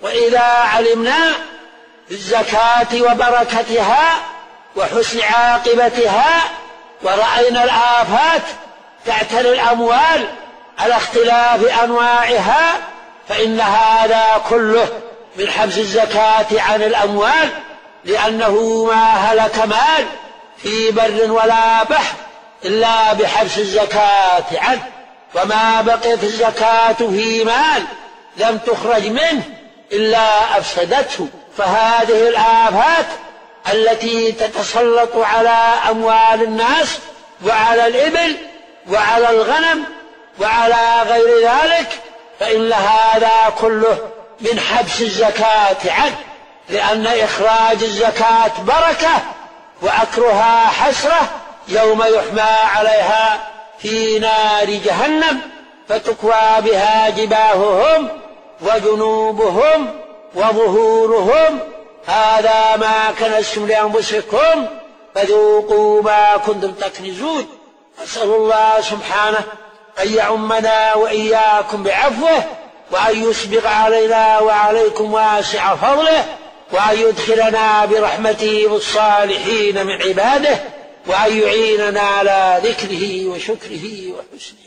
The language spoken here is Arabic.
وإذا علمنا بالزكاة وبركتها وحسن عاقبتها ورأينا الآفات تعتري الأموال على اختلاف أنواعها، فإن هذا كله من حبس الزكاة عن الأموال، لأنه ما هلك مال في بر ولا بحر إلا بحبس الزكاة عنه، وما بقيت الزكاة في مال لم تخرج منه إلا أفسدته. فهذه الآفات التي تتسلط على أموال الناس وعلى الإبل وعلى الغنم وعلى غير ذلك، فإن هذا كله من حبس الزكاة عنه، لأن إخراج الزكاة بركة وأكرها حسرة يوم يحمى عليها في نار جهنم فتكوى بها جباههم وجنوبهم وظهورهم، هذا ما كنزتم لأنفسكم فذوقوا ما كنتم تكنزون. أسأل الله سبحانه أن يعمنا وإياكم بعفوه، وأن يسبغ علينا وعليكم واسع فضله، وأن يدخلنا برحمته بالصالحين من عباده، وأن يعيننا على ذكره وشكره وحسنه.